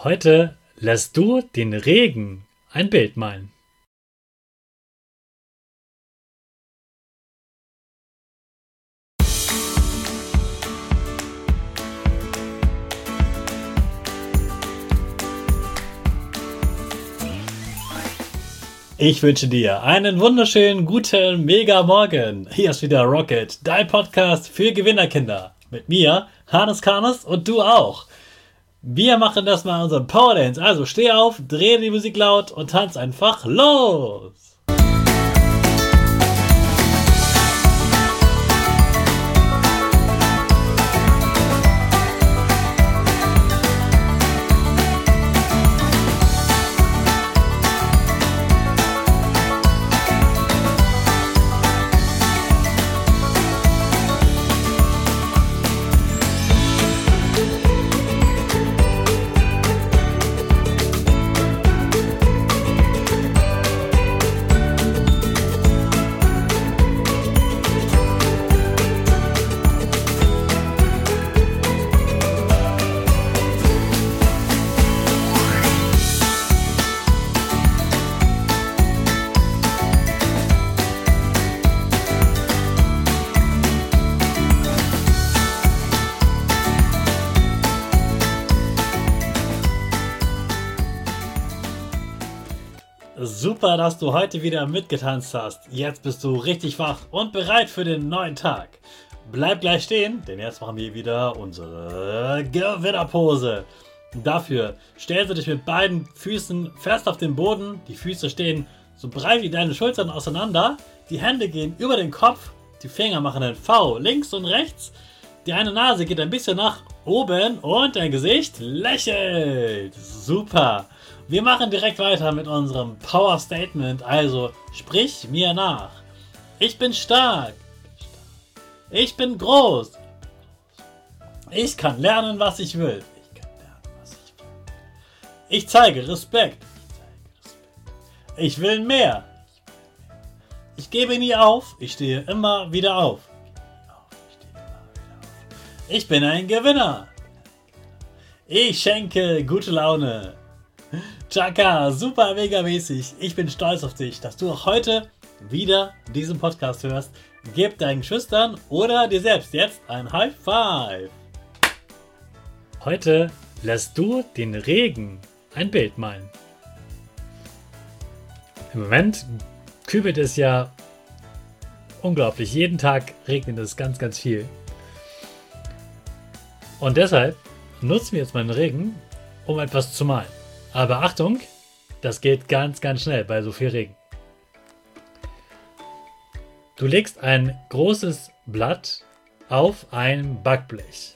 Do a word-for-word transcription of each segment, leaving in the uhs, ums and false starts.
Heute lässt du den Regen ein Bild malen. Ich wünsche dir einen wunderschönen, guten, mega Morgen. Hier ist wieder Rocket, dein Podcast für Gewinnerkinder. Mit mir, Hannes Karnes, und du auch. Wir machen das mal unseren Power Dance. Also steh auf, dreh die Musik laut und tanz einfach los. Super, dass du heute wieder mitgetanzt hast. Jetzt bist du richtig wach und bereit für den neuen Tag. Bleib gleich stehen, denn jetzt machen wir wieder unsere Gewinnerpose. Dafür stellst du dich mit beiden Füßen fest auf den Boden. Die Füße stehen so breit wie deine Schultern auseinander. Die Hände gehen über den Kopf. Die Finger machen ein V links und rechts. Die eine Nase geht ein bisschen nach oben und dein Gesicht lächelt. Super. Wir machen direkt weiter mit unserem Power Statement, also sprich mir nach. Ich bin stark. Ich bin groß. Ich kann lernen, was ich will. Ich kann lernen, was ich will. Ich zeige Respekt. Ich will mehr. Ich gebe nie auf. Ich stehe immer wieder auf. Ich bin ein Gewinner. Ich schenke gute Laune. Chaka, super mega mäßig. Ich bin stolz auf dich, dass du auch heute wieder diesen Podcast hörst. Gib deinen Geschwistern oder dir selbst jetzt ein High Five. Heute lässt du den Regen ein Bild malen. Im Moment kübelt es ja unglaublich. Jeden Tag regnet es ganz, ganz viel. Und deshalb nutzen wir jetzt mal den Regen, um etwas zu malen. Aber Achtung, das geht ganz, ganz schnell bei so viel Regen. Du legst ein großes Blatt auf ein Backblech.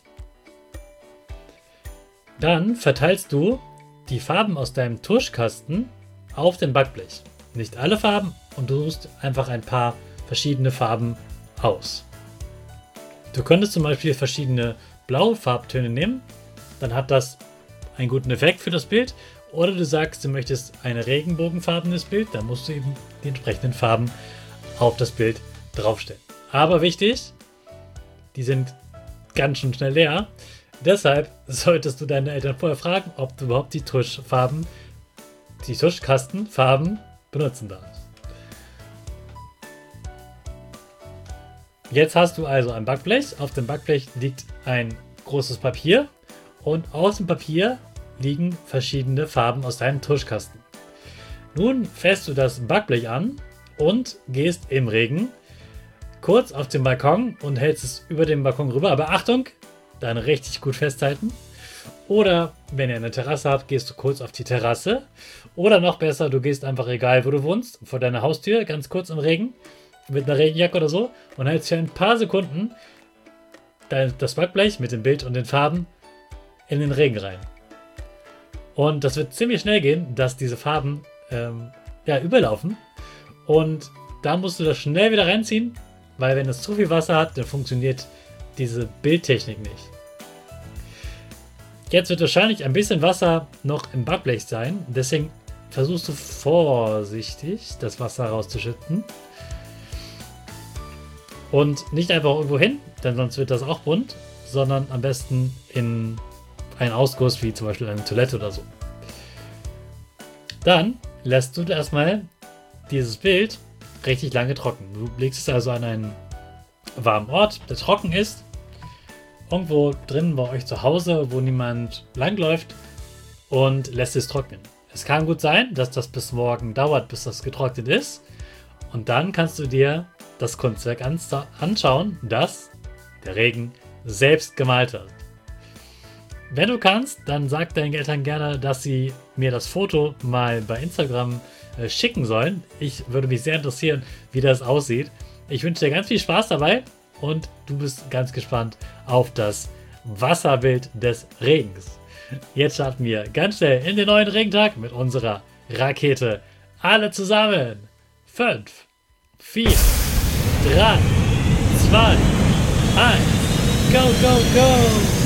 Dann verteilst du die Farben aus deinem Tuschkasten auf den Backblech. Nicht alle Farben, und du suchst einfach ein paar verschiedene Farben aus. Du könntest zum Beispiel verschiedene blaue Farbtöne nehmen, dann hat das einen guten Effekt für das Bild. Oder du sagst, du möchtest ein regenbogenfarbenes Bild, dann musst du eben die entsprechenden Farben auf das Bild draufstellen. Aber wichtig, die sind ganz schön schnell leer. Deshalb solltest du deine Eltern vorher fragen, ob du überhaupt die Tuschfarben, die Tuschkastenfarben benutzen darfst. Jetzt hast du also ein Backblech. Auf dem Backblech liegt ein großes Papier und aus dem Papier liegen verschiedene Farben aus deinem Tuschkasten. Nun fährst du das Backblech an und gehst im Regen kurz auf den Balkon und hältst es über den Balkon rüber. Aber Achtung, dann richtig gut festhalten. Oder wenn ihr eine Terrasse habt, gehst du kurz auf die Terrasse. Oder noch besser, du gehst einfach, egal wo du wohnst, vor deiner Haustür, ganz kurz im Regen, mit einer Regenjacke oder so, und hältst für ein paar Sekunden das Backblech mit dem Bild und den Farben in den Regen rein. Und das wird ziemlich schnell gehen, dass diese Farben ähm, ja, überlaufen. Und da musst du das schnell wieder reinziehen, weil wenn es zu viel Wasser hat, dann funktioniert diese Bildtechnik nicht. Jetzt wird wahrscheinlich ein bisschen Wasser noch im Backblech sein. Deswegen versuchst du vorsichtig, das Wasser rauszuschütten. Und nicht einfach irgendwo hin, denn sonst wird das auch bunt, sondern am besten in einen Ausguss, wie zum Beispiel eine Toilette oder so. Dann lässt du erstmal dieses Bild richtig lange trocken. Du legst es also an einen warmen Ort, der trocken ist. Irgendwo drin bei euch zu Hause, wo niemand langläuft, und lässt es trocknen. Es kann gut sein, dass das bis morgen dauert, bis das getrocknet ist. Und dann kannst du dir das Kunstwerk anschauen, das der Regen selbst gemalt hat. Wenn du kannst, dann sag deinen Eltern gerne, dass sie mir das Foto mal bei Instagram äh, schicken sollen. Ich würde mich sehr interessieren, wie das aussieht. Ich wünsche dir ganz viel Spaß dabei und du bist ganz gespannt auf das Wasserbild des Regens. Jetzt starten wir ganz schnell in den neuen Regentag mit unserer Rakete. Alle zusammen. fünf, vier, drei, zwei, eins. Go, go, go!